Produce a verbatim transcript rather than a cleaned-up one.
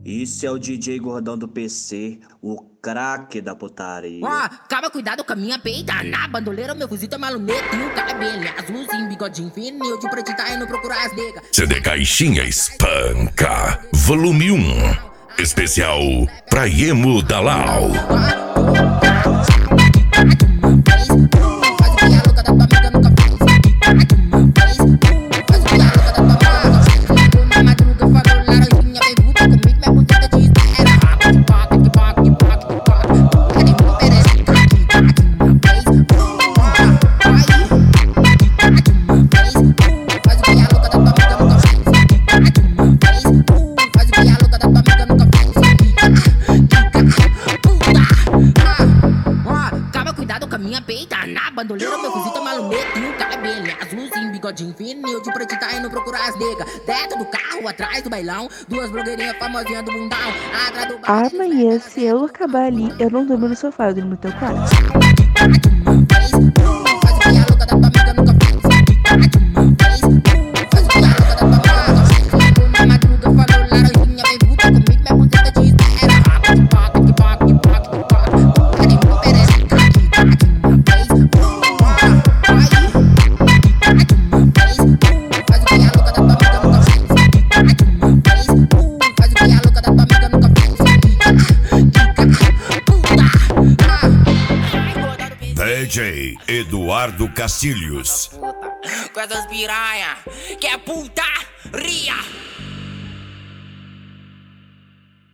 Isso é o D J Gordão do P C, o craque da putaria. Ó, oh, calma, cuidado com a minha peita. Na bandoleira, meu fuzil tá maluneto. E o cabelo azulzinho, bigodinho fininho. De preto tá indo procurar as nega. C D Caixinha Espanca, volume um. Especial pra Emo da Lau. Minha peita, na bandoleira, meu fuzil tá maluneto. E o cabelo azulzinho, bigodinho fininho. De preto tá indo procurar as nega. Dentro do carro, atrás do bailão. Duas blogueirinhas famosinhas do mundão. Atrás do bar. Amanhã, se eu acabar ali, eu não durmo no sofá, eu durmo no teu quarto. D J Eduardo Castilhos. Com essas piranha, que é putaria.